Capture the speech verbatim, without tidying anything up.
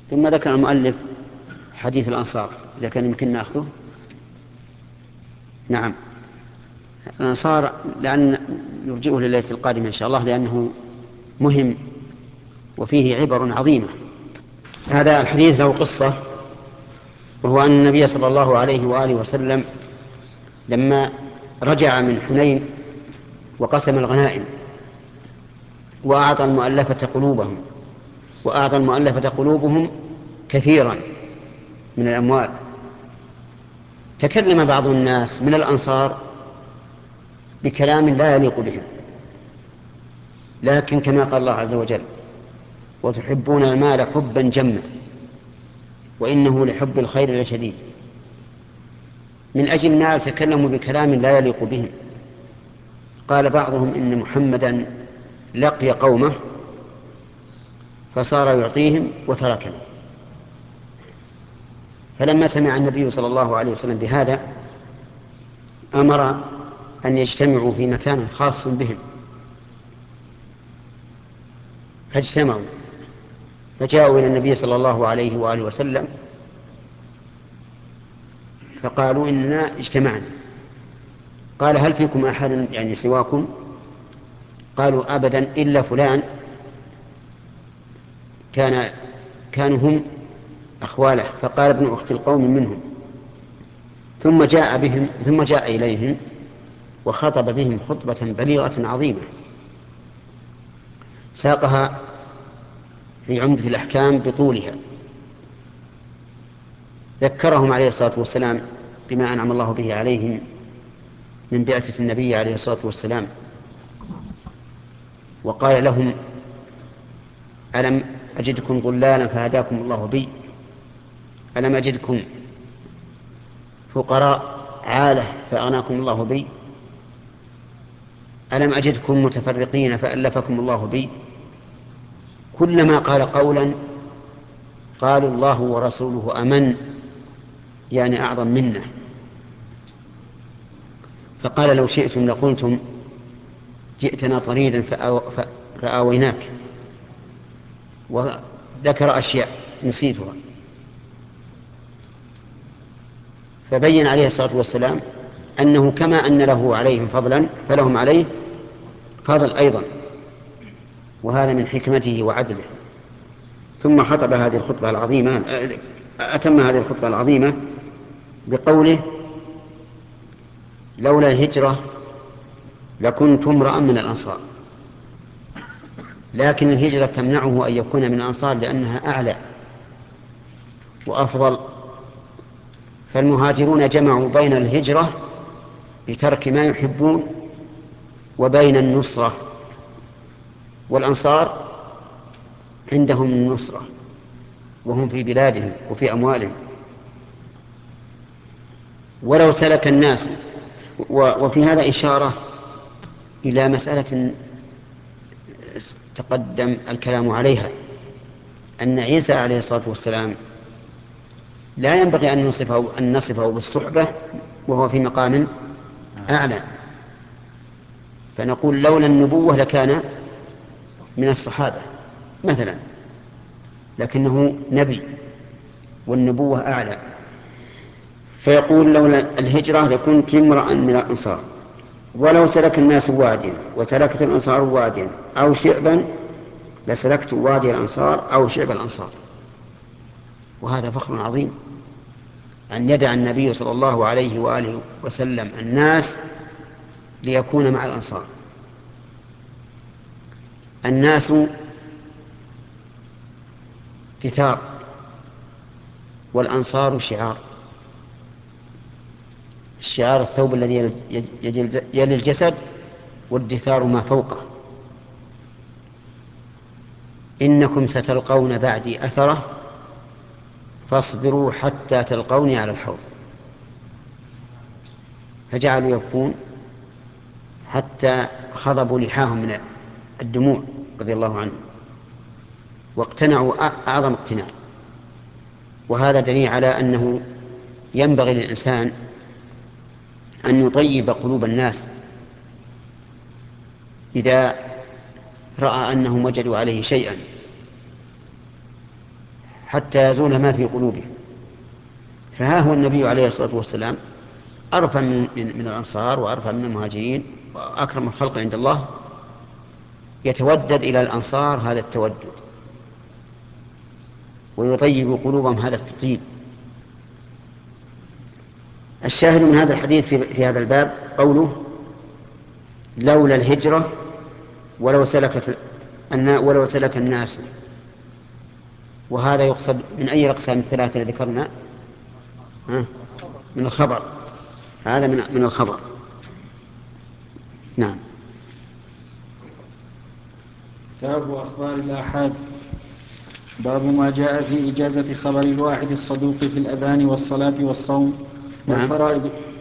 ثم ذكر المؤلف حديث الأنصار، إذا كان يمكن نأخذه. نعم، الأنصار لأن نرجئه لليلة القادمة إن شاء الله، لأنه مهم وفيه عبر عظيمة. هذا الحديث له قصة، وهو أن النبي صلى الله عليه وآله وسلم لما رجع من حنين وقسم الغنائم وأعطى المؤلفة قلوبهم وأعطى المؤلفة قلوبهم كثيرا من الأموال، تكلم بعض الناس من الأنصار بكلام لا يليق بهم، لكن كما قال الله عز وجل: وتحبون المال حبا جما وإنه لحب الخير لشديد. من أجل النار تكلموا بكلام لا يليق بهم. قال بعضهم إن محمدا لقي قومه فصار يعطيهم وتركنا. فلما سمع النبي صلى الله عليه وسلم بهذا أمر أن يجتمعوا في مكان خاص بهم، فاجتمعوا فجاءوا إلى النبي صلى الله عليه وآله وسلم فقالوا: إننا اجتمعنا. قال: هل فيكم أحد يعني سواكم؟ قالوا: أبدا إلا فلان، كان كانوا هم أخواله. فقال: ابن أخت القوم منهم. ثم جاء بهم ثم جاء إليهم وخطب بهم خطبة بليغة عظيمة ساقها في عمدة الأحكام بطولها. ذكرهم عليه الصلاة والسلام بما أنعم الله به عليهم من بعثة النبي عليه الصلاة والسلام، وقال لهم: ألم أجدكم ضلالا فهداكم الله بي؟ ألم أجدكم فقراء عالة فأغناكم الله بي؟ ألم أجدكم متفرقين فألفكم الله بي؟ كلما قال قولا قالوا: الله ورسوله أمن، يعني أعظم منه. فقال: لو شئتم لقلتم جئتنا طريدا فآويناك، وذكر أشياء نسيتها. فبين عليه الصلاة والسلام أنه كما أن له عليهم فضلا فلهم عليه فضل أيضا، وهذا من حكمته وعدله. ثم خطب هذه الخطبة العظيمة، أتم هذه الخطبة العظيمة بقوله: لولا الهجرة لكنت امرأ من الأنصار. لكن الهجرة تمنعه أن يكون من الأنصار لأنها أعلى وأفضل. فالمهاجرون جمعوا بين الهجرة بترك ما يحبون وبين النصرة، والأنصار عندهم النصرة وهم في بلادهم وفي أموالهم. ولو سلك الناس، وفي هذا إشارة إلى مسألة تقدم الكلام عليها، أن عيسى عليه الصلاة والسلام لا ينبغي أن نصفه, أن نصفه بالصحبة وهو في مقام أعلى، فنقول لولا النبوة لكان من الصحابة مثلا، لكنه نبي والنبوة أعلى. فيقول: لولا الهجرة لكنت امرأ من الأنصار. ولو سلك الناس واديا وسلكت الأنصار واديا أو شعبا لسلكت وادي الأنصار أو شعب الأنصار. وهذا فخر عظيم أن يدع النبي صلى الله عليه وآله وسلم الناس ليكون مع الأنصار. الناس تثار والأنصار شعار. الشعار الثوب الذي يلي الجسد، والدثار ما فوقه. إنكم ستلقون بعدي أثرة فاصبروا حتى تلقوني على الحوض. فجعلوا يبكون حتى خضبوا لحاهم من الدموع رضي الله عنهم، واقتنعوا أعظم اقتناع. وهذا دليل على أنه ينبغي للإنسان أن يطيب قلوب الناس إذا رأى أنهم وجدوا عليه شيئا. حتى يزول ما في قلوبهم. فها هو النبي عليه الصلاة والسلام أرفع من, من, من الأنصار وأرفع من المهاجرين وأكرم الخلق عند الله، يتودد إلى الأنصار هذا التودد ويطيب قلوبهم هذا التطيب. الشاهد من هذا الحديث في, في هذا الباب قوله لولا الهجرة ولو سلكت ولو سلك الناس. وهذا يقصد من أي الأقسام الثلاثة التي ذكرنا؟ من الخبر، هذا من من الخبر. نعم. كتاب أخبار الآحاد. باب ما جاء في إجازة خبر الواحد الصدوق في الأذان والصلاة والصوم والفرائض.